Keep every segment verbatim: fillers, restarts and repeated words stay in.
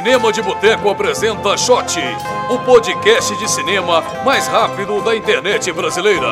Cinema de Boteco apresenta Shot, o podcast de cinema mais rápido da internet brasileira.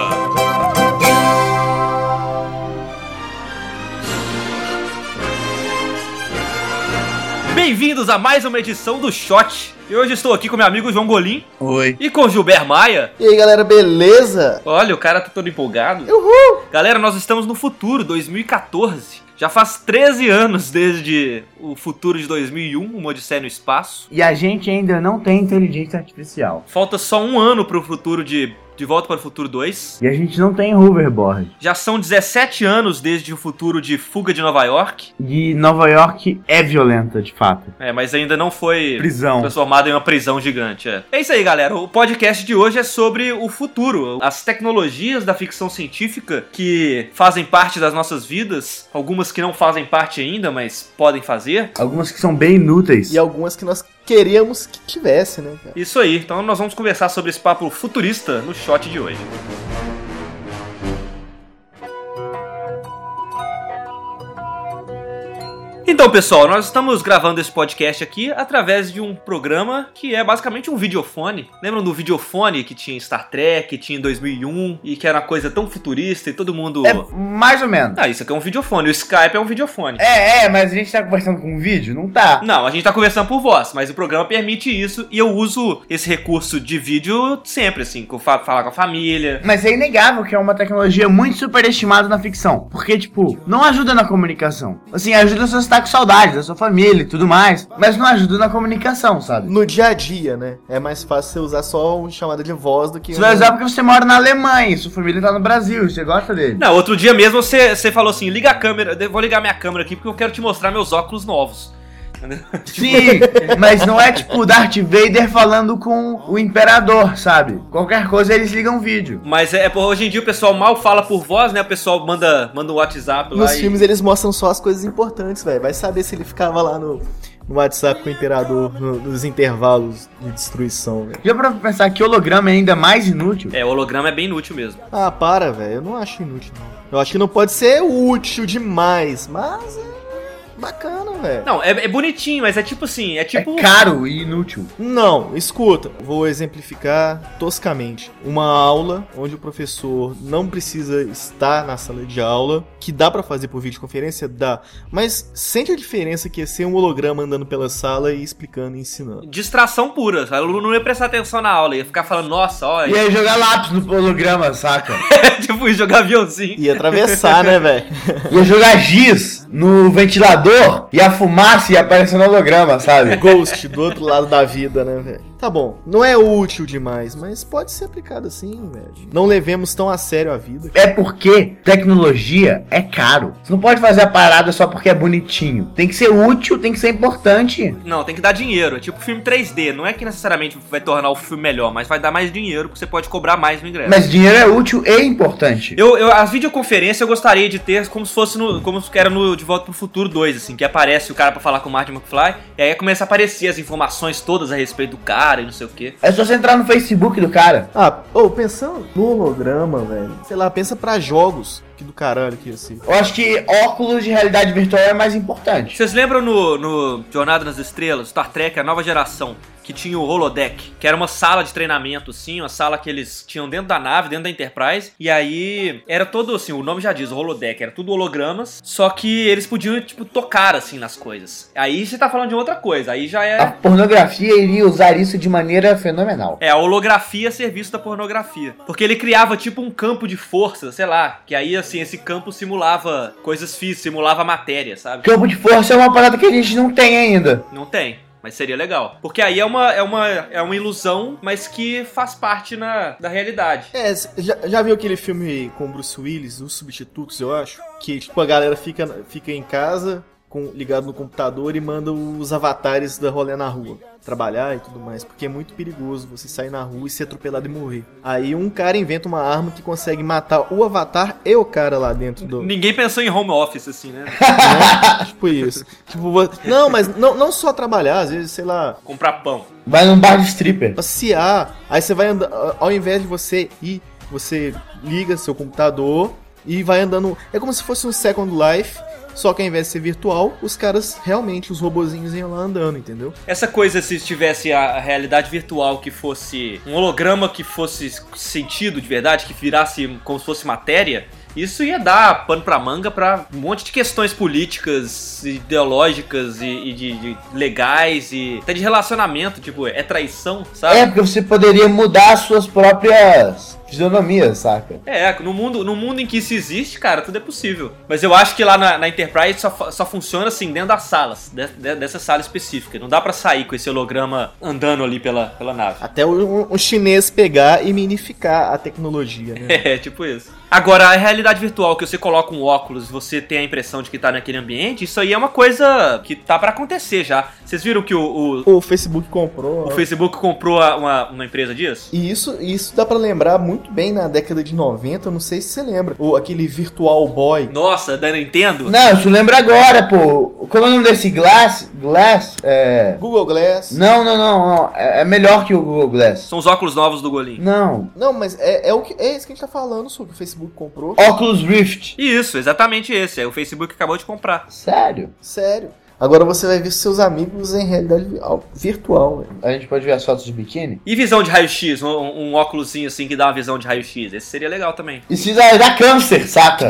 Bem-vindos a mais uma edição do Shot. E hoje estou aqui com meu amigo João Golim. Oi. E com o Gilberto Maia. E aí, galera, beleza? Olha, o cara tá todo empolgado. Uhul! Galera, nós estamos no futuro, dois mil e catorze. Já faz treze anos desde o futuro de dois mil e um, uma Odisseia no Espaço. E a gente ainda não tem inteligência artificial. Falta só um ano pro futuro de De Volta para o Futuro dois. E a gente não tem hoverboard. Já são dezessete anos desde o futuro de Fuga de Nova York. E Nova York é violenta, de fato. É, mas ainda não foi prisão. transformado em uma prisão gigante. É. é isso aí, galera. O podcast de hoje é sobre o futuro. As tecnologias da ficção científica que fazem parte das nossas vidas. Algumas que não fazem parte ainda, mas podem fazer. Algumas que são bem inúteis. E algumas que nós queríamos que tivesse, né, cara? Isso aí. Então nós vamos conversar sobre esse papo futurista no Shot de hoje. Então, pessoal, nós estamos gravando esse podcast aqui através de um programa que é basicamente um videofone. Lembram do videofone que tinha em Star Trek, que tinha em dois mil e um e que era uma coisa tão futurista e todo mundo... É, mais ou menos. Ah, isso aqui é um videofone. O Skype é um videofone. É, é, mas a gente tá conversando com um vídeo? Não tá. Não, a gente tá conversando por voz, mas o programa permite isso e eu uso esse recurso de vídeo sempre, assim, com fa- falar com a família. Mas é inegável que é uma tecnologia muito superestimada na ficção. Porque, tipo, não ajuda na comunicação. Assim, ajuda se você tá com saudade da sua família e tudo mais, mas não ajuda na comunicação, sabe? No dia a dia, né? É mais fácil você usar só uma chamada de voz do que... Você vai usar porque você mora na Alemanha e sua família tá no Brasil, você gosta dele. Não, outro dia mesmo você, você falou assim, liga a câmera, eu vou ligar minha câmera aqui porque eu quero te mostrar meus óculos novos. Sim, mas não é tipo Darth Vader falando com o Imperador, sabe? Qualquer coisa eles ligam vídeo. Mas é, hoje em dia o pessoal mal fala por voz, né? O pessoal manda, manda um WhatsApp lá. Nos e... filmes eles mostram só as coisas importantes, velho. Vai saber se ele ficava lá no, no WhatsApp com o Imperador, no, nos intervalos de destruição, velho. Já pra pensar que holograma é ainda mais inútil? É, o holograma é bem inútil mesmo. Ah, para, velho. Eu não acho inútil, não. Eu acho que não pode ser útil demais, mas... é bacana, velho. Não, é, é bonitinho, mas é tipo assim, é tipo... É caro e inútil. Não, escuta, vou exemplificar toscamente. Uma aula onde o professor não precisa estar na sala de aula, que dá pra fazer por videoconferência, dá. Mas sente a diferença que é ser um holograma andando pela sala e explicando e ensinando. Distração pura, o aluno não ia prestar atenção na aula, ia ficar falando, nossa, olha... E aí jogar lápis no holograma, saca? tipo, ia jogar aviãozinho. Ia atravessar, né, velho? Ia jogar giz no ventilador e a fumaça ia aparecer no holograma, sabe? Ghost, do outro lado da vida, né, velho? Tá bom, não é útil demais, mas pode ser aplicado assim, velho. Não levemos tão a sério a vida. É porque tecnologia é caro. Você não pode fazer a parada só porque é bonitinho. Tem que ser útil, tem que ser importante. Não, tem que dar dinheiro. É tipo filme três D. Não é que necessariamente vai tornar o filme melhor, mas vai dar mais dinheiro, porque você pode cobrar mais no ingresso. Mas dinheiro é útil e importante. Eu, eu, as videoconferências eu gostaria de ter como se fosse no, como que era no De Volta pro Futuro dois, assim, que aparece o cara pra falar com o Marty McFly, e aí começa a aparecer as informações todas a respeito do cara e não sei o que. É só você entrar no Facebook do cara. Ah, ou oh, pensando no holograma, velho. Sei lá, pensa pra jogos. Que do caralho que ia ser. Eu acho que óculos de realidade virtual é mais importante. Vocês lembram no, no Jornada nas Estrelas, Star Trek, a nova geração, que tinha o holodeck, que era uma sala de treinamento, assim, uma sala que eles tinham dentro da nave, dentro da Enterprise, e aí era todo, assim, o nome já diz, o holodeck, era tudo hologramas, só que eles podiam, tipo, tocar, assim, nas coisas. Aí você tá falando de outra coisa, aí já é... A pornografia iria usar isso de maneira fenomenal. É, a holografia a serviço da pornografia. Porque ele criava, tipo, um campo de força, sei lá, que aí, assim, esse campo simulava coisas físicas, simulava matéria, sabe? Campo de força é uma parada que a gente não tem ainda. Não tem. Mas seria legal. Porque aí é uma, é uma, é uma ilusão, mas que faz parte na, da realidade. É, já, já viu aquele filme com Bruce Willis, Os Substitutos, eu acho? Que, tipo, a galera fica, fica em casa, com, ligado no computador e manda os avatares da rolê na rua. Trabalhar e tudo mais. Porque é muito perigoso você sair na rua e ser atropelado e morrer. Aí um cara inventa uma arma que consegue matar o avatar e o cara lá dentro do... Ninguém pensou em home office, assim, né? né? Tipo isso. Tipo, não, mas não, não só trabalhar, às vezes, sei lá... Comprar pão. Vai num bar de stripper. Passear. Aí você vai andar... Ao invés de você ir, você liga seu computador e vai andando... É como se fosse um Second Life... só que ao invés de ser virtual, os caras realmente, os robozinhos iam lá andando, entendeu? Essa coisa, se tivesse a realidade virtual que fosse um holograma que fosse sentido de verdade, que virasse como se fosse matéria, isso ia dar pano pra manga pra um monte de questões políticas, ideológicas e, e de, de legais e até de relacionamento, tipo, é traição, sabe? É, porque você poderia mudar as suas próprias fisionomias, saca? É, no mundo, no mundo em que isso existe, cara, tudo é possível. Mas eu acho que lá na, na Enterprise só, só funciona assim, dentro das salas, de, de, dessa sala específica. Não dá pra sair com esse holograma andando ali pela, pela nave. Até o, o chinês pegar e minificar a tecnologia, né? É, tipo isso. Agora, a realidade virtual, que você coloca um óculos e você tem a impressão de que tá naquele ambiente, isso aí é uma coisa que tá pra acontecer já. Vocês viram que o... O, o Facebook comprou... O Facebook comprou uma, uma empresa disso? E isso, isso dá pra lembrar muito bem na década de noventa, eu não sei se você lembra. O, aquele Virtual Boy. Nossa, da Nintendo? Não, isso lembra agora, pô. Como é o nome desse Glass? Glass? É... Google Glass. Não, não, não, não. É, é melhor que o Google Glass. São os óculos novos do Golim. Não. Não, mas é, é, o que, é isso que a gente tá falando sobre o Facebook comprou. Oculus Rift. Isso, exatamente esse. É o Facebook acabou de comprar. Sério? Sério. Agora você vai ver seus amigos em realidade virtual, velho. A gente pode ver as fotos de biquíni? E visão de raio-x? Um, um óculosinho assim que dá uma visão de raio-x. Esse seria legal também. Isso dá, dá câncer, saca?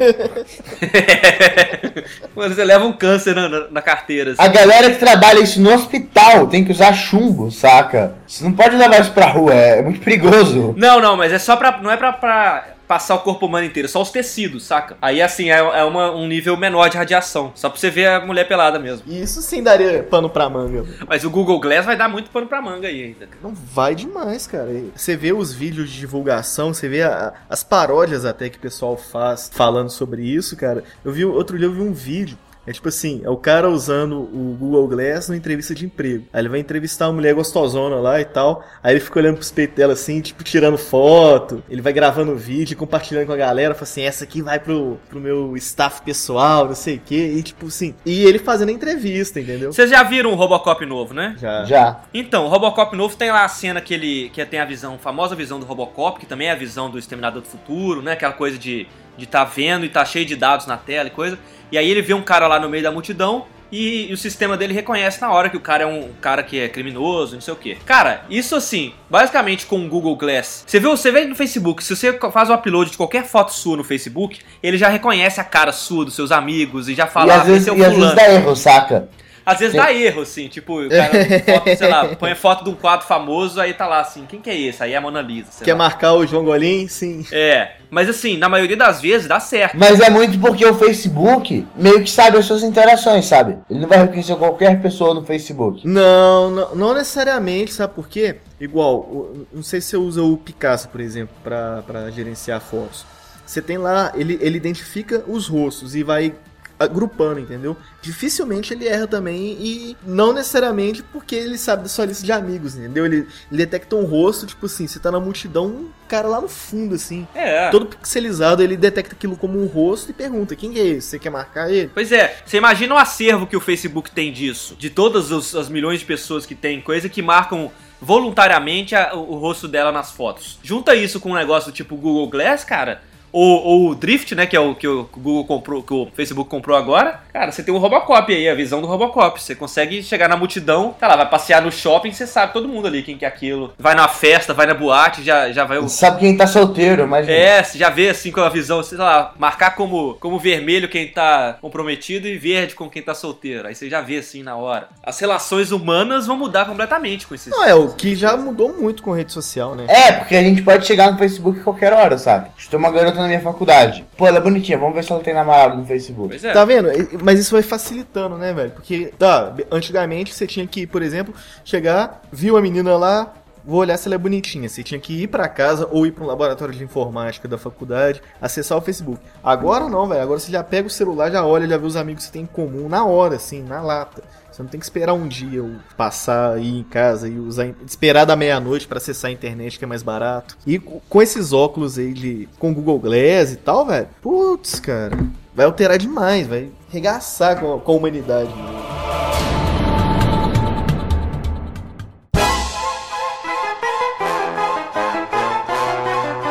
Mano, você leva um câncer na, na, na carteira. Assim. A galera que trabalha isso no hospital tem que usar chumbo, saca? Você não pode levar isso pra rua, é muito perigoso. Não, não, mas é só pra... Não é pra... pra... passar o corpo humano inteiro, só os tecidos, saca? Aí, assim, é, é uma, um nível menor de radiação. Só pra você ver a mulher pelada mesmo. Isso sim daria pano pra manga. Mas o Google Glass vai dar muito pano pra manga aí ainda. Não vai demais, cara. Você vê os vídeos de divulgação, você vê a, as paródias até que o pessoal faz falando sobre isso, cara. Eu vi, outro dia eu vi um vídeo. É tipo assim, é o cara usando o Google Glass numa entrevista de emprego. Aí ele vai entrevistar uma mulher gostosona lá e tal. Aí ele fica olhando pros peitos dela assim, tipo, tirando foto. Ele vai gravando vídeo, compartilhando com a galera. Fala assim, essa aqui vai pro, pro meu staff pessoal, não sei o quê. E tipo assim, e ele fazendo a entrevista, entendeu? Vocês já viram o Robocop novo, né? Já. Já. Então, o Robocop novo tem lá a cena que ele que tem a visão, a famosa visão do Robocop, que também é a visão do Exterminador do Futuro, né? Aquela coisa de de tá vendo e tá cheio de dados na tela e coisa. E aí ele vê um cara lá no meio da multidão e, e o sistema dele reconhece na hora que o cara é um cara que é criminoso, não sei o quê. Cara, isso assim, basicamente com o Google Glass. Você vê, você vê no Facebook, se você faz o upload de qualquer foto sua no Facebook, ele já reconhece a cara sua, dos seus amigos e já fala, e às ah, vezes, esse é o e às fulano. vezes dá erro, saca? Às vezes dá erro, assim, tipo, o cara foto, sei lá, põe foto de um quadro famoso, aí tá lá assim, quem que é esse? Aí é a Mona Lisa. Quer lá. marcar o João Golim? Sim. É, mas assim, na maioria das vezes dá certo. Mas é muito porque o Facebook meio que sabe as suas interações, sabe? Ele não vai reconhecer qualquer pessoa no Facebook. Não, não, não necessariamente, sabe por quê? Igual, o- não sei se você usa o Picasso, por exemplo, pra, pra gerenciar fotos. Você tem lá, ele, ele identifica os rostos e vai agrupando, entendeu? Dificilmente ele erra também e não necessariamente porque ele sabe da sua lista de amigos, entendeu? Ele, ele detecta um rosto, tipo assim, você tá na multidão, um cara lá no fundo, assim, É. todo pixelizado, ele detecta aquilo como um rosto e pergunta, quem que é esse? Você quer marcar ele? Pois é, você imagina o acervo que o Facebook tem disso, de todas os- as milhões de pessoas que tem coisa que marcam voluntariamente a- o, o rosto dela nas fotos. Junta isso com um negócio tipo Google Glass, cara, ou, ou o Drift, né, que é o que o Google comprou, que o Facebook comprou agora. Cara, você tem o Robocop aí, a visão do Robocop. Você consegue chegar na multidão, tá lá, vai passear no shopping, você sabe todo mundo ali quem que é aquilo. Vai na festa, vai na boate, já, já vai o... Sabe quem tá solteiro, mas... É, você já vê assim com a visão, sei lá, marcar como, como vermelho quem tá comprometido e verde com quem tá solteiro. Aí você já vê assim na hora. As relações humanas vão mudar completamente com esses. Não, é o que já mudou muito com rede social, né? É, porque a gente pode chegar no Facebook a qualquer hora, sabe? Estou uma garota na minha faculdade. Pô, ela é bonitinha, vamos ver se ela tem namorado no Facebook. Pois é. Tá vendo? E- Mas isso vai facilitando, né, velho? Porque, tá, antigamente você tinha que, por exemplo, chegar, viu a menina lá, vou olhar se ela é bonitinha. Você tinha que ir pra casa ou ir pra um laboratório de informática da faculdade, acessar o Facebook. Agora não, velho. Agora você já pega o celular, já olha, já vê os amigos que você tem em comum na hora, assim, na lata. Você não tem que esperar um dia ou passar aí em casa e usar, esperar da meia-noite pra acessar a internet, que é mais barato. E co- com esses óculos aí de com Google Glass e tal, velho, putz, cara, vai alterar demais, vai regaçar com a, com a humanidade.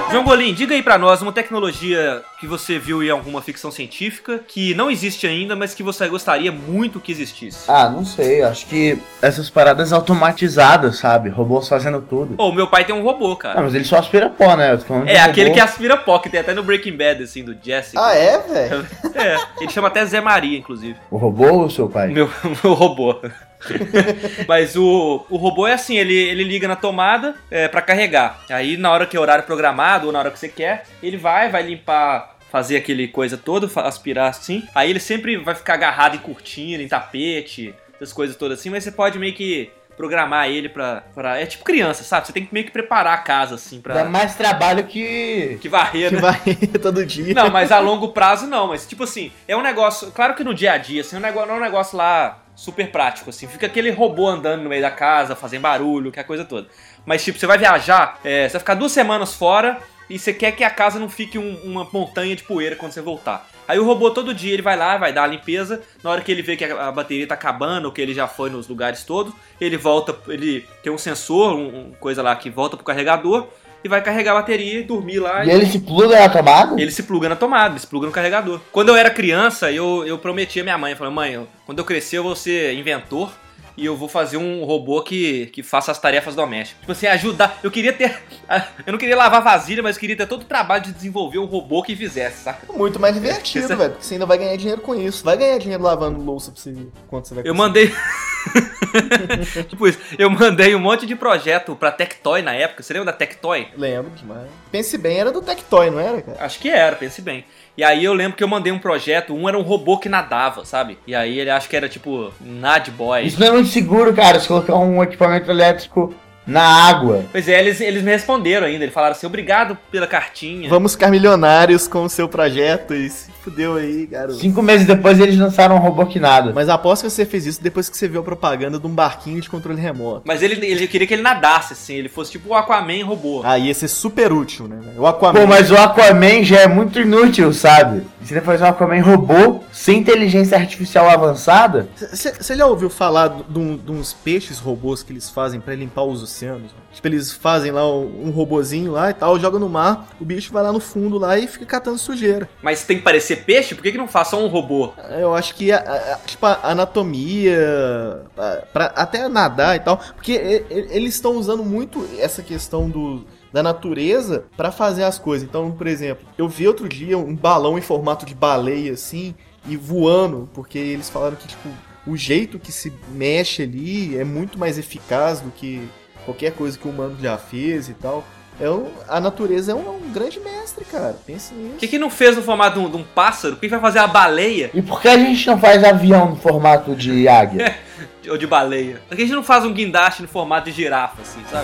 João Golim, diga aí pra nós uma tecnologia que você viu em alguma ficção científica que não existe ainda, mas que você gostaria muito que existisse. Ah, não sei, acho que essas paradas automatizadas, sabe? Robôs fazendo tudo. Ô, meu pai tem um robô, cara. Ah, mas ele só aspira pó, né? Eu tô falando de É, robô. aquele que aspira pó, que tem até no Breaking Bad, assim, do Jesse. Ah, é, velho? É, ele chama até Zé Maria, inclusive. O robô ou o seu pai? Meu, meu robô. Mas o, o robô é assim, ele, ele liga na tomada é, pra carregar. Aí na hora que é horário programado ou na hora que você quer, ele vai, vai limpar, fazer aquele coisa toda, aspirar assim. Aí ele sempre vai ficar agarrado em cortina, em tapete, essas coisas todas assim. Mas você pode meio que programar ele pra, pra... É tipo criança, sabe? Você tem que meio que preparar a casa assim pra... Dá mais trabalho que... Que varrer, Que né? vai todo dia. Não, mas a longo prazo não. Mas tipo assim, é um negócio... Claro que no dia a dia, assim, é um negócio, não é um negócio lá... super prático, assim. Fica aquele robô andando no meio da casa, fazendo barulho, que é a coisa toda. Mas, tipo, você vai viajar, é, você vai ficar duas semanas fora e você quer que a casa não fique um, uma montanha de poeira quando você voltar. Aí o robô todo dia, ele vai lá, vai dar a limpeza. Na hora que ele vê que a, a bateria tá acabando, ou que ele já foi nos lugares todos, ele volta, ele tem um sensor, um, um coisa lá que volta pro carregador e vai carregar a bateria e dormir lá. E ele se pluga na tomada? Ele se pluga na tomada, ele se pluga no carregador. Quando eu era criança, eu, eu prometi a minha mãe, eu falei, mãe, eu, quando eu crescer eu vou ser inventor e eu vou fazer um robô que, que faça as tarefas domésticas. Tipo assim, ajudar. Eu queria ter... Eu não queria lavar vasilha, mas eu queria ter todo o trabalho de desenvolver um robô que fizesse, saca? Muito mais divertido, velho, porque você ainda vai ganhar dinheiro com isso. Vai ganhar dinheiro lavando louça pra você ver quanto você vai Eu conseguir. mandei... Tipo isso, eu mandei um monte de projeto pra Tectoy na época. Você lembra da Tectoy? Lembro demais. Pense bem, era do Tectoy, não era, cara? Acho que era, pense bem. E aí eu lembro que eu mandei um projeto, um era um robô que nadava, sabe? E aí ele acho que era tipo Nadboy. Isso não é muito seguro, cara, se colocar um equipamento elétrico na água. Pois é, eles, eles me responderam ainda, eles falaram assim, obrigado pela cartinha. Vamos ficar milionários com o seu projeto e se fudeu aí, garoto. Cinco meses depois eles lançaram um robô que nada. Mas aposto que você fez isso depois que você viu a propaganda de um barquinho de controle remoto. Mas ele, ele queria que ele nadasse, assim, ele fosse tipo o Aquaman robô. Ah, ia ser super útil, né? velho? O Aquaman... Pô, mas o Aquaman já é muito inútil, sabe? Se você fazer um Aquaman robô, sem inteligência artificial avançada... Você já ouviu falar de, um, de uns peixes robôs que eles fazem pra limpar os oceanos? Tipo, eles fazem lá um, um robozinho lá e tal, joga no mar, o bicho vai lá no fundo lá e fica catando sujeira. Mas tem que parecer peixe? Por que, que não faz só um robô? Eu acho que a, a, tipo, a anatomia, pra, pra até nadar e tal, porque e, e, eles estão usando muito essa questão do, da natureza pra fazer as coisas. Então, por exemplo, eu vi outro dia um balão em formato de baleia assim, e voando, porque eles falaram que tipo, o jeito que se mexe ali é muito mais eficaz do que qualquer coisa que o humano já fez e tal. É um, a natureza é um, um grande mestre, cara. Pense nisso. Por que, que não fez no formato de um, de um pássaro? Por que, que vai fazer a baleia? E por que a gente não faz avião no formato de águia? Ou de baleia? Por que a gente não faz um guindaste no formato de girafa, assim, sabe?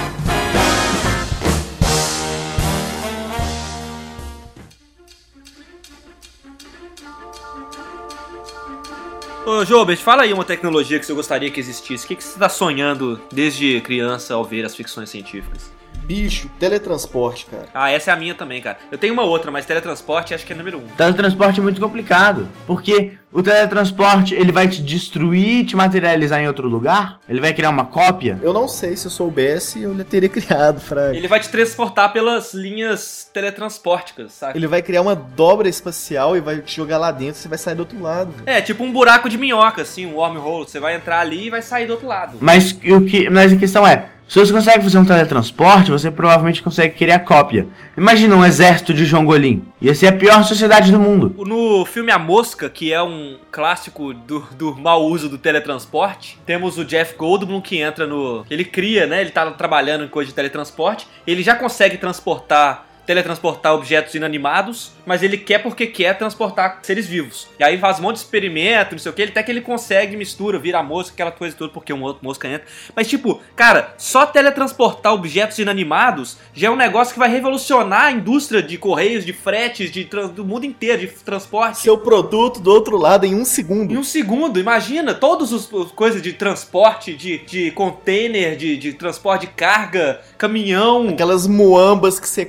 Ô, Jobert, fala aí uma tecnologia que você gostaria que existisse. O que, que você está sonhando desde criança ao ver as ficções científicas? Bicho, teletransporte, cara. Ah, essa é a minha também, cara. Eu tenho uma outra, mas teletransporte acho que é número um. Teletransporte é muito complicado, porque o teletransporte ele vai te destruir e te materializar em outro lugar? Ele vai criar uma cópia? Eu não sei, se eu soubesse, eu já teria criado, Fraga. Ele vai te transportar pelas linhas teletranspórticas, sabe? Ele vai criar uma dobra espacial e vai te jogar lá dentro, você vai sair do outro lado. velho. É, tipo um buraco de minhoca, assim, um wormhole. Você vai entrar ali e vai sair do outro lado. Mas, o que, mas a questão é, se você consegue fazer um teletransporte, você provavelmente consegue criar cópia. Imagina um exército de João Golim. Ia ser a pior sociedade do mundo. No filme A Mosca, que é um clássico do, do mau uso do teletransporte, temos o Jeff Goldblum que entra no... Ele cria, né? Ele tá trabalhando em coisa de teletransporte. Ele já consegue transportar... teletransportar objetos inanimados, mas ele quer porque quer transportar seres vivos. E aí faz um monte de experimento, não sei o que, até que ele consegue, mistura, vira a mosca, aquela coisa toda, porque um outro mosca entra. Mas tipo, cara, só teletransportar objetos inanimados já é um negócio que vai revolucionar a indústria de correios, de fretes, de trans, do mundo inteiro, de transporte. Seu produto do outro lado em um segundo. Em um segundo, imagina, todas as coisas de transporte, de, de container, de, de transporte de carga, caminhão. Aquelas muambas que você compra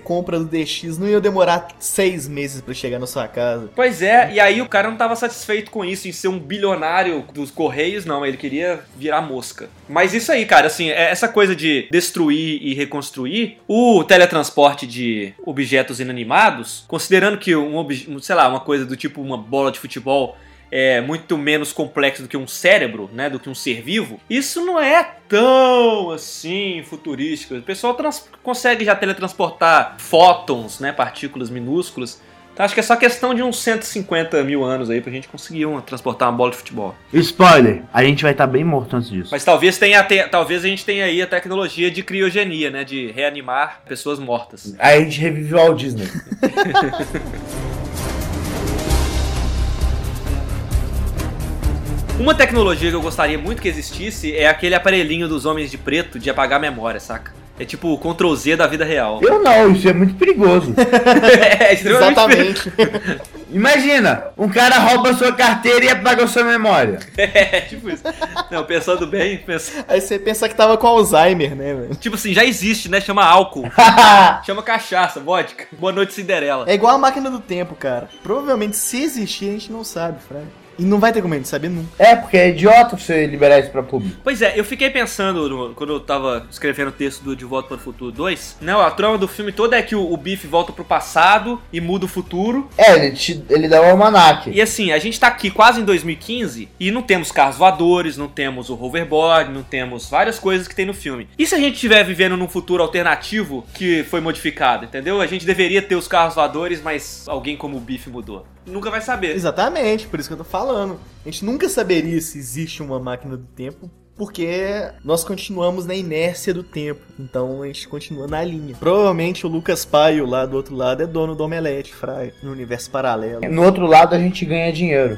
do D X não ia demorar seis meses pra chegar na sua casa. Pois é, e aí o cara não tava satisfeito com isso, em ser um bilionário dos Correios, não, ele queria virar mosca. Mas isso aí, cara, assim, essa coisa de destruir e reconstruir, o teletransporte de objetos inanimados, considerando que um objeto, sei lá, uma coisa do tipo uma bola de futebol é muito menos complexo do que um cérebro, né, do que um ser vivo, isso não é tão, assim, futurístico. O pessoal trans- consegue já teletransportar fótons, né, partículas minúsculas. Então acho que é só questão de uns cento e cinquenta mil anos aí pra gente conseguir uma, transportar uma bola de futebol. Spoiler, a gente vai estar tá bem morto antes disso. Mas talvez tenha te, talvez a gente tenha aí a tecnologia de criogenia, né, de reanimar pessoas mortas. Aí a gente revive o Walt Disney. Uma tecnologia que eu gostaria muito que existisse é aquele aparelhinho dos homens de preto de apagar a memória, saca? É tipo o control Z da vida real. Eu não, isso é muito perigoso. É extremamente Exatamente. Imagina, um cara rouba sua carteira e apaga sua memória. É, tipo isso. Não, pensando bem, pensa... Aí você pensa que tava com Alzheimer, né, velho? Tipo assim, já existe, né? Chama álcool. Chama cachaça, vodka. Boa noite, Cinderela. É igual a máquina do tempo, cara. Provavelmente, se existir, a gente não sabe, Fraga. E não vai ter como a gente saber nunca. É, porque é idiota você liberar isso pra público. Pois é, eu fiquei pensando, no, quando eu tava escrevendo o texto do De Volta para o Futuro dois, não, a trama do filme toda é que o, o Biff volta pro passado e muda o futuro. É, ele, te, ele dá o almanac. E assim, a gente tá aqui quase em dois mil e quinze e não temos carros voadores, não temos o hoverboard, não temos várias coisas que tem no filme. E se a gente estiver vivendo num futuro alternativo que foi modificado, entendeu? A gente deveria ter os carros voadores, mas alguém como o Biff mudou. Nunca vai saber. Exatamente, por isso que eu tô falando. A gente nunca saberia se existe uma máquina do tempo, porque nós continuamos na inércia do tempo. Então a gente continua na linha. Provavelmente o Lucas Paio lá do outro lado é dono do Omelete, Fraga, no universo paralelo. No outro lado a gente ganha dinheiro.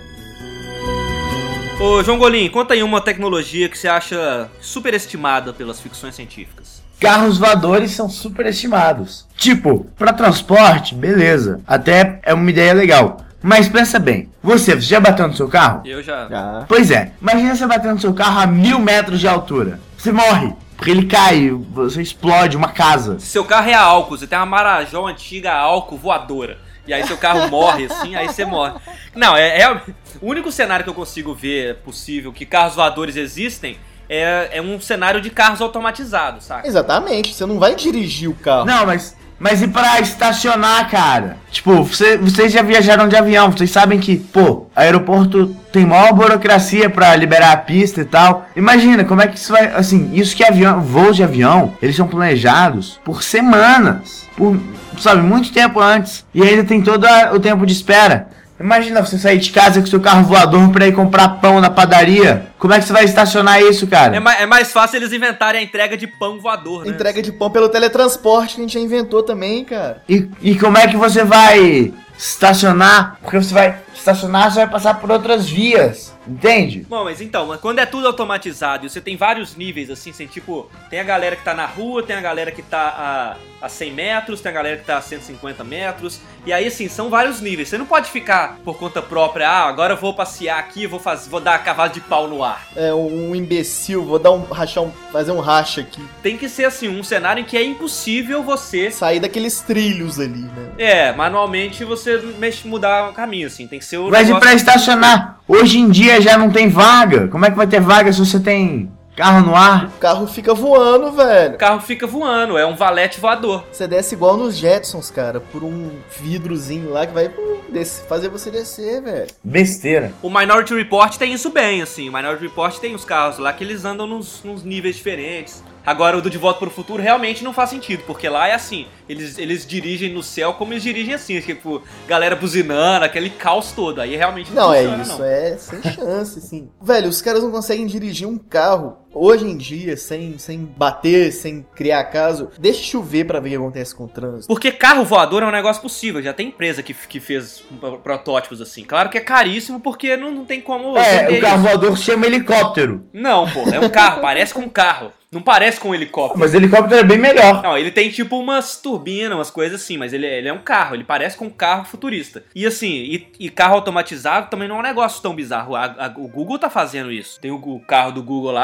Ô, João Golim, conta aí uma tecnologia que você acha superestimada pelas ficções científicas. Carros voadores são superestimados. Tipo, pra transporte, beleza. Até é uma ideia legal. Mas pensa bem, você, você já bateu no seu carro? Eu já... Ah, Pois é, imagina você batendo no seu carro a mil metros de altura. Você morre, porque ele cai, você explode uma casa. Se seu carro é a álcool, você tem uma Marajó antiga a álcool voadora. E aí seu carro morre assim, aí você morre. Não, é, é o único cenário que eu consigo ver possível que carros voadores existem é, é um cenário de carros automatizados, saca? exatamente, você não vai dirigir o carro. Não, mas... Mas e pra estacionar, cara? Tipo, você, vocês já viajaram de avião, vocês sabem que, pô, aeroporto tem maior burocracia pra liberar a pista e tal. Imagina, como é que isso vai... Assim, isso que avião, voos de avião, eles são planejados por semanas. Por, sabe, muito tempo antes. E ainda tem todo a, o tempo de espera. Imagina você sair de casa com seu carro voador pra ir comprar pão na padaria. Como é que você vai estacionar isso, cara? É, ma- é mais fácil eles inventarem a entrega de pão voador, né? Entrega de pão pelo teletransporte que a gente já inventou também, cara. E, e como é que você vai estacionar? Porque você vai estacionar, você vai passar por outras vias. Entende? Bom, mas então, mas quando é tudo automatizado e você tem vários níveis, assim, assim, tipo, tem a galera que tá na rua, tem a galera que tá a, a cem metros, tem a galera que tá a cento e cinquenta metros, e aí, assim, são vários níveis. Você não pode ficar por conta própria, ah, agora eu vou passear aqui, vou, fazer, vou dar cavalo de pau no ar. É um imbecil, vou dar um rachar um, fazer um racha aqui. Tem que ser, assim, um cenário em que é impossível você... Sair daqueles trilhos ali, né? É, manualmente você mexe, mudar o caminho, assim, tem que ser o Mas e negócio- pra estacionar? Hoje em dia já não tem vaga. Como é que vai ter vaga se você tem carro no ar? O carro fica voando, velho. O carro fica voando, é um valete voador. Você desce igual nos Jetsons, cara, por um vidrozinho lá que vai uh, desce, fazer você descer, velho. Besteira. O Minority Report tem isso bem, assim. O Minority Report tem os carros lá que eles andam nos, nos níveis diferentes. Agora, o do De Volta para o Futuro realmente não faz sentido, porque lá é assim, eles, eles dirigem no céu como eles dirigem assim, tipo, galera buzinando, aquele caos todo, aí realmente não, Não, é funciona, isso, não. é sem chance, assim. Velho, os caras não conseguem dirigir um carro hoje em dia sem, sem bater, sem criar caso. Deixa chover pra ver o que acontece com o trânsito. Porque carro voador é um negócio possível, já tem empresa que, que fez protótipos assim. Claro que é caríssimo porque não, não tem como... É, vender o carro isso. voador se chama helicóptero. Não, pô, é um carro, parece com um carro. Não parece com um helicóptero. Mas helicóptero é bem melhor. Não, ele tem tipo umas turbinas, umas coisas assim, mas ele, ele é um carro, ele parece com um carro futurista. E assim, e, e carro automatizado também não é um negócio tão bizarro. A, a, o Google tá fazendo isso. Tem o, o carro do Google lá que, Que já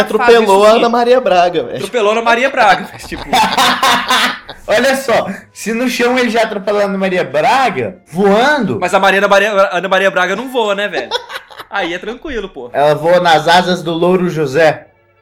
atropelou a Ana Maria Braga, velho. Atropelou a Ana Maria Braga, mas, tipo... Olha só, se no chão ele já atropelou a Ana Maria Braga, voando... Mas a Maria, Ana Maria, Ana Maria Braga não voa, né, velho? Aí é tranquilo, pô. Ela voa nas asas do Louro José.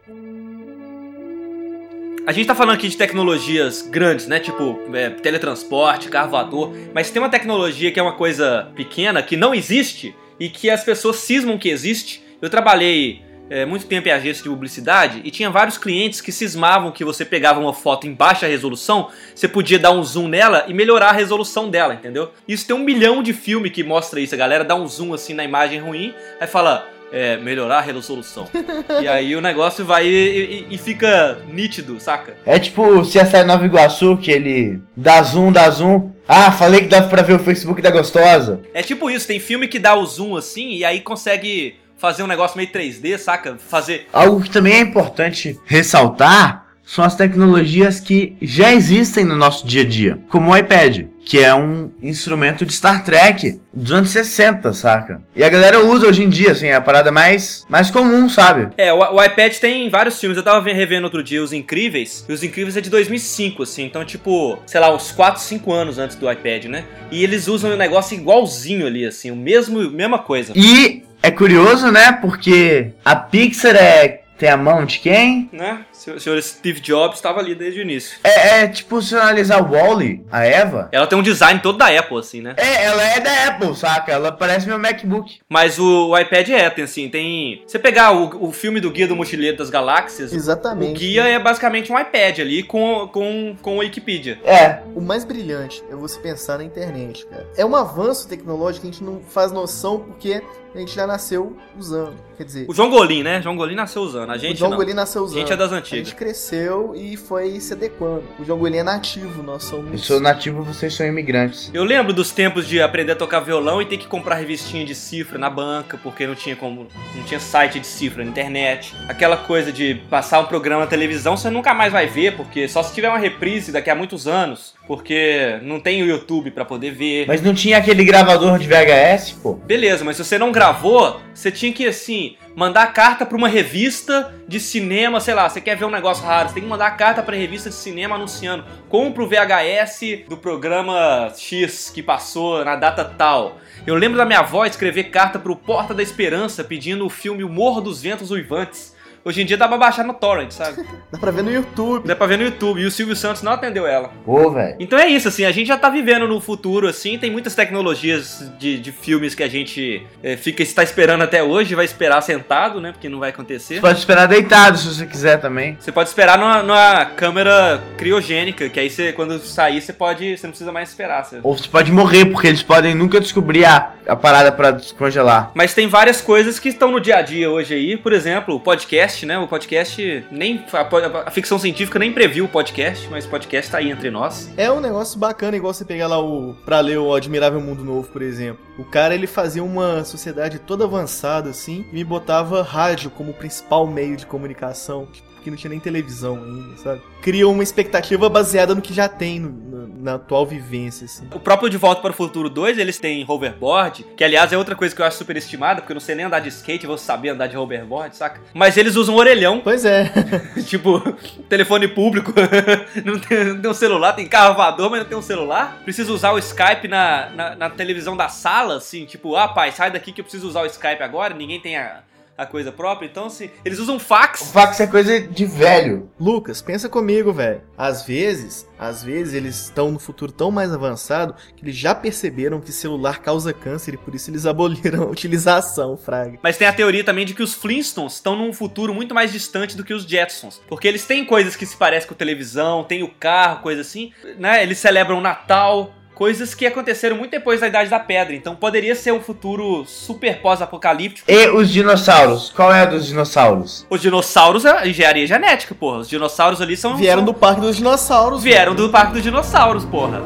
A gente tá falando aqui de tecnologias grandes, né? Tipo, é, teletransporte, carro voador. Mas tem uma tecnologia que é uma coisa pequena, que não existe e que as pessoas cismam que existe. Eu trabalhei é, muito tempo em agência de publicidade e tinha vários clientes que cismavam que você pegava uma foto em baixa resolução, você podia dar um zoom nela e melhorar a resolução dela, entendeu? Isso tem um milhão de filme que mostra isso. A galera dá um zoom assim na imagem ruim, aí fala... É, melhorar a resolução. E aí o negócio vai e, e, e fica nítido, saca? É tipo C S I Nova Iguaçu, que ele dá zoom, dá zoom. Ah, falei que dava pra ver o Facebook da gostosa. É tipo isso, tem filme que dá o zoom assim e aí consegue fazer um negócio meio três D, saca? Fazer... Algo que também é importante ressaltar são as tecnologias que já existem no nosso dia a dia. Como o iPad, que é um instrumento de Star Trek dos anos sessenta, saca? E a galera usa hoje em dia, assim, é a parada mais, mais comum, sabe? É, o, o iPad tem vários filmes. Eu tava revendo outro dia Os Incríveis, e Os Incríveis é de dois mil e cinco, assim. Então, tipo, sei lá, uns quatro, cinco anos antes do iPad, né? E eles usam o negócio igualzinho ali, assim, o mesmo, mesma coisa. E é curioso, né? Porque a Pixar é... Tem a mão de quem? Né? O senhor Steve Jobs estava ali desde o início. É, é tipo, se analisar o Wall-E, a Eva... Ela tem um design todo da Apple, assim, né? É, ela é da Apple, saca? Ela parece meu MacBook. Mas o, o iPad é, tem assim, tem... Você pegar o, o filme do Guia do Mochileiro das Galáxias... Exatamente. O guia é basicamente um iPad ali com, com, com o Wikipedia. É. O mais brilhante é você pensar na internet, cara. É um avanço tecnológico que a gente não faz noção porque... A gente já nasceu usando, quer dizer... O João Golim, né? João Golim nasceu usando, a gente O João não. Golim nasceu usando. A gente é das antigas. A gente cresceu e foi se adequando. O João Golim é nativo, nós somos... Eu sou nativo, vocês são imigrantes. Eu lembro dos tempos de aprender a tocar violão e ter que comprar revistinha de cifra na banca, porque não tinha como... Não tinha site de cifra na internet. Aquela coisa de passar um programa na televisão, você nunca mais vai ver, porque só se tiver uma reprise daqui a muitos anos. Porque não tem o YouTube pra poder ver. Mas não tinha aquele gravador de V H S, pô? Beleza, mas se você não gravou, você tinha que, assim, mandar carta pra uma revista de cinema, sei lá, você quer ver um negócio raro, você tem que mandar carta pra revista de cinema anunciando: compra o V H S do programa X que passou na data tal. Eu lembro da minha avó escrever carta pro Porta da Esperança pedindo o filme O Morro dos Ventos Uivantes. Hoje em dia dá pra baixar no torrent, sabe? Dá pra ver no YouTube. Dá pra ver no YouTube. E o Silvio Santos não atendeu ela. Pô, velho. Então é isso, assim, a gente já tá vivendo no futuro, assim, tem muitas tecnologias de, de filmes que a gente é, fica, está esperando até hoje, vai esperar sentado, né, porque não vai acontecer. Você pode esperar deitado, se você quiser também. Você pode esperar numa, numa câmera criogênica, que aí você, quando sair, você pode, você não precisa mais esperar. Você... Ou você pode morrer, porque eles podem nunca descobrir a, a parada pra descongelar. Mas tem várias coisas que estão no dia a dia hoje aí, por exemplo, o podcast, né, o podcast, nem a, a ficção científica nem previu o podcast, mas o podcast tá aí entre nós. É um negócio bacana, igual você pegar lá o pra ler o Admirável Mundo Novo, por exemplo. O cara, ele fazia uma sociedade toda avançada, assim, e me botava rádio como principal meio de comunicação, que não tinha nem televisão ainda, sabe? Cria uma expectativa baseada no que já tem no, no, na atual vivência, assim. O próprio De Volta para o Futuro dois, eles têm hoverboard, que aliás é outra coisa que eu acho super estimada, porque eu não sei nem andar de skate, vou saber andar de hoverboard, saca? Mas eles usam orelhão. Pois é. Tipo, telefone público, não tem, não tem um celular, tem carro voador, mas não tem um celular. Precisa usar o Skype na, na, na televisão da sala, assim, tipo, ah, pai, sai daqui que eu preciso usar o Skype agora, ninguém tem a... a coisa própria, então assim, eles usam fax. O fax é coisa de velho. Lucas, pensa comigo, velho. Às vezes, às vezes eles estão no futuro tão mais avançado que eles já perceberam que celular causa câncer e por isso eles aboliram a utilização, fraga. Mas tem a teoria também de que os Flintstones estão num futuro muito mais distante do que os Jetsons, porque eles têm coisas que se parecem com televisão, tem o carro, coisa assim, né? Eles celebram o Natal, coisas que aconteceram muito depois da Idade da Pedra. Então poderia ser um futuro super pós-apocalíptico. E os dinossauros? Qual é a dos dinossauros? Os dinossauros é engenharia genética, porra. Os dinossauros ali são... Vieram são... do Parque dos Dinossauros. Vieram velho. do Parque dos Dinossauros, porra.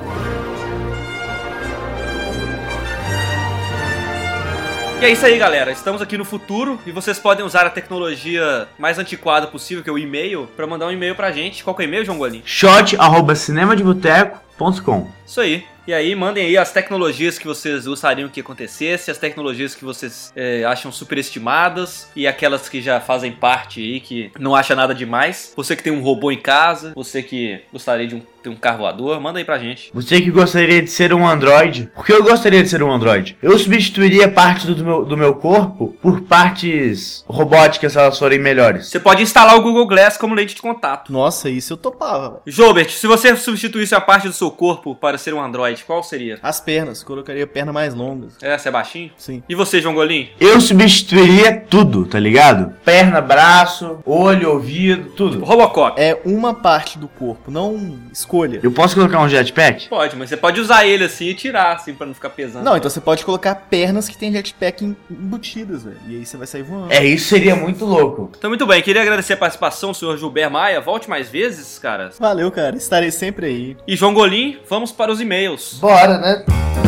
E é isso aí, galera. Estamos aqui no futuro e vocês podem usar a tecnologia mais antiquada possível, que é o e-mail, pra mandar um e-mail pra gente. Qual que é o e-mail, João Golim? shot arroba cinemadeboteco ponto com. Isso aí. E aí, mandem aí as tecnologias que vocês gostariam que acontecesse, as tecnologias que vocês é, acham superestimadas e aquelas que já fazem parte aí, que não acha nada demais. Você que tem um robô em casa, você que gostaria de um, ter um carro voador, manda aí pra gente. Você que gostaria de ser um androide. Por que eu gostaria de ser um androide? Eu substituiria parte do meu, do meu corpo por partes robóticas se elas forem melhores. Você pode instalar o Google Glass como lente de contato. Nossa, isso eu topava. Jobert, se você substituísse a parte do seu corpo para ser um androide, qual seria? As pernas, colocaria pernas mais longas. É, você é baixinho? Sim. E você, João Golim? Eu substituiria tudo, tá ligado? Perna, braço, olho, ouvido, tudo. Robocop. É uma parte do corpo, não escolha. Eu posso colocar um jetpack? Pode, mas você pode usar ele assim e tirar, assim, pra não ficar pesando. Não, então você pode colocar pernas que tem jetpack embutidas, velho. E aí você vai sair voando. É, isso seria muito louco. Então, muito bem. Queria agradecer a participação do senhor Gilberto Maia. Volte mais vezes, cara. Valeu, cara. Estarei sempre aí. E João Golim, vamos para os e-mails. Bora, né?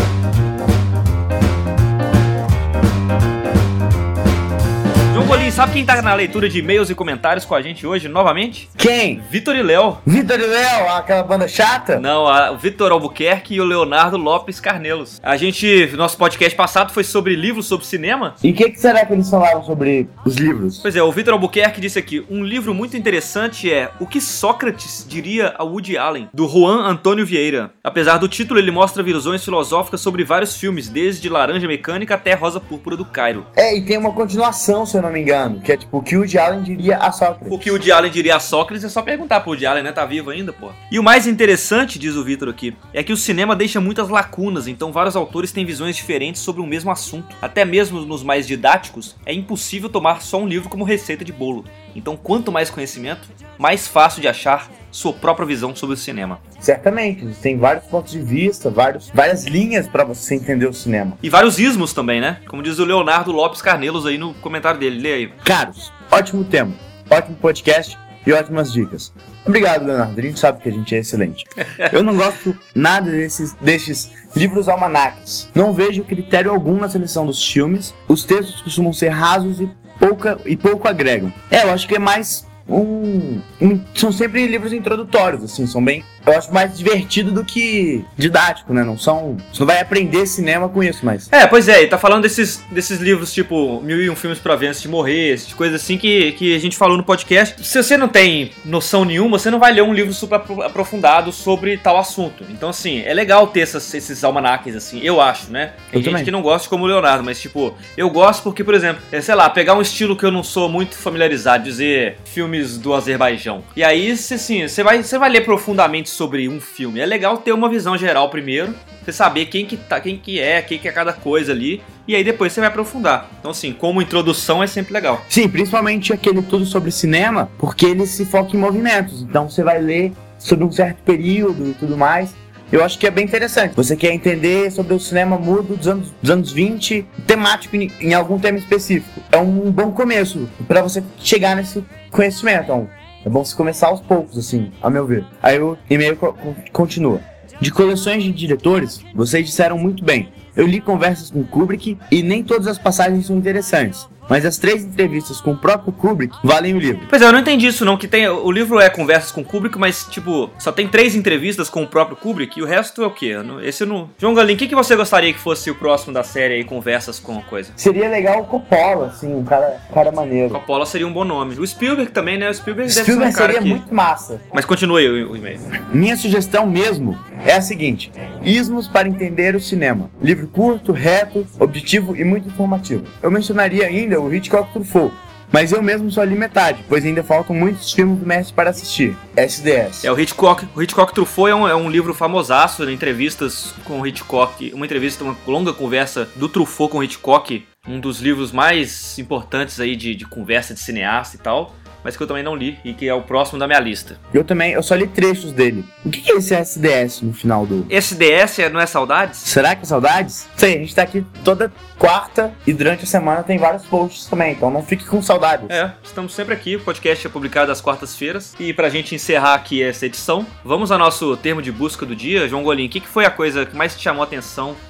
João Golim, sabe quem tá na leitura de e-mails e comentários com a gente hoje, novamente? Quem? Vitor e Léo. Vitor e Léo, aquela banda chata? Não, a- o Vitor Albuquerque e o Leonardo Lopes Carnelos. A gente, nosso podcast passado foi sobre livros sobre cinema. E o que, que será que eles falaram sobre os livros? Pois é, o Vitor Albuquerque disse aqui, um livro muito interessante é O que Sócrates diria a Woody Allen, do Juan Antônio Vieira. Apesar do título, ele mostra visões filosóficas sobre vários filmes, desde Laranja Mecânica até Rosa Púrpura do Cairo. É, e tem uma continuação, se eu não me engano, que é tipo o que o Woody Allen diria a Sócrates. O que o Woody Allen diria a Sócrates é só perguntar pro Woody Allen, né? Tá vivo ainda, pô. E o mais interessante, diz o Vitor aqui, é que o cinema deixa muitas lacunas, então vários autores têm visões diferentes sobre o mesmo assunto. Até mesmo nos mais didáticos, é impossível tomar só um livro como receita de bolo. Então, quanto mais conhecimento, mais fácil de achar sua própria visão sobre o cinema. Certamente, tem vários pontos de vista, vários, várias linhas pra você entender o cinema. E vários ismos também, né? Como diz o Leonardo Lopes Carnelos aí no comentário dele. Lê aí. Caros, ótimo tema, ótimo podcast e ótimas dicas. Obrigado, Leonardo. A gente sabe que a gente é excelente. Eu não gosto nada desses, desses livros almanaques. Não vejo critério algum na seleção dos filmes. Os textos costumam ser rasos e, pouca, e pouco agregam. É, eu acho que é mais um, um... São sempre livros introdutórios, assim, são bem... Eu acho mais divertido do que didático, né? Não são... Você não vai aprender cinema com isso, mas... É, pois é, ele tá falando desses, desses livros tipo Mil e Um Filmes pra Ver Antes de Morrer, esse tipo de coisa assim que, que a gente falou no podcast. Se você não tem noção nenhuma, você não vai ler um livro super aprofundado sobre tal assunto. Então, assim, é legal ter essas, esses almanaques, assim, eu acho, né? Tem Eu gente também. que não gosta como o Leonardo, mas, tipo, eu gosto porque, por exemplo, é, sei lá, pegar um estilo que eu não sou muito familiarizado, dizer filmes do Azerbaijão. E aí, você, assim, você vai, você vai ler profundamente sobre um filme. É legal ter uma visão geral primeiro, você saber quem que, tá, quem que é, quem que é cada coisa ali, e aí depois você vai aprofundar. Então, assim, como introdução é sempre legal. Sim, principalmente aquele tudo sobre cinema, porque ele se foca em movimentos. Então você vai ler sobre um certo período e tudo mais. Eu acho que é bem interessante. Você quer entender sobre o cinema mudo dos anos, dos anos vinte, temático em, em algum tema específico. É um bom começo para você chegar nesse conhecimento. Então, é bom você começar aos poucos, assim, a meu ver. Aí o e-mail co- continua. De coleções de diretores, vocês disseram muito bem. Eu li conversas com Kubrick e nem todas as passagens são interessantes. Mas as três entrevistas com o próprio Kubrick valem o livro. Pois é, eu não entendi isso não, que tem, o livro é Conversas com Kubrick, mas, tipo, só tem três entrevistas com o próprio Kubrick e o resto é o quê? Eu não- Esse eu não... João Galim, o que, que você gostaria que fosse o próximo da série aí, Conversas com a coisa? Seria legal o Coppola, assim, um cara, um cara maneiro. Coppola seria um bom nome. O Spielberg também, né? O Spielberg deve ser Spielberg um cara seria que... muito massa. Mas continue o, o e-mail. Minha sugestão mesmo é a seguinte: Ismos para entender o cinema. Livro curto, reto, objetivo e muito informativo. Eu mencionaria ainda o Hitchcock Truffaut, mas eu mesmo só li metade, pois ainda faltam muitos filmes do mestre para assistir. S D S. É, o Hitchcock, o Hitchcock Truffaut é um, é um livro famosaço, né? Entrevistas com o Hitchcock, uma entrevista, uma longa conversa do Truffaut com o Hitchcock, um dos livros mais importantes aí de, de conversa de cineasta e tal, mas que eu também não li e que é o próximo da minha lista. Eu também, eu só li trechos dele. O que que é esse S D S no final do... S D S é- não é Saudades? Será que é saudades? Sei, a gente tá aqui toda quarta e durante a semana tem vários posts também, então não fique com saudades. É, estamos sempre aqui, o podcast é publicado às quartas-feiras. E pra gente encerrar aqui essa edição, vamos ao nosso termo de busca do dia. João Golim, o que que foi a coisa que mais te chamou a atenção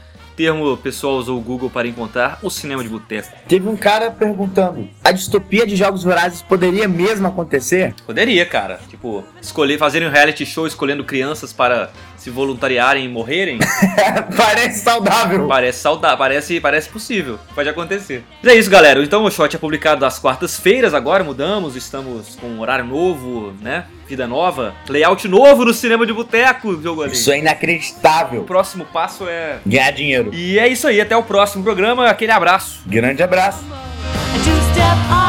termo o pessoal usou o Google para encontrar o cinema de boteco. Teve um cara perguntando, a distopia de Jogos Vorazes poderia mesmo acontecer? Poderia, cara. Tipo, escolher, fazerem um reality show escolhendo crianças para se voluntariarem e morrerem. Parece saudável. Parece saudável, parece, parece possível. Pode acontecer. Mas é isso, galera. Então o Shot é publicado às quartas-feiras agora, mudamos, estamos com um horário novo, né? Vida nova. Layout novo no cinema de boteco, jogo ali. Isso é inacreditável. O próximo passo é ganhar dinheiro. E é isso aí, até o próximo programa. Aquele abraço. Grande abraço. And to step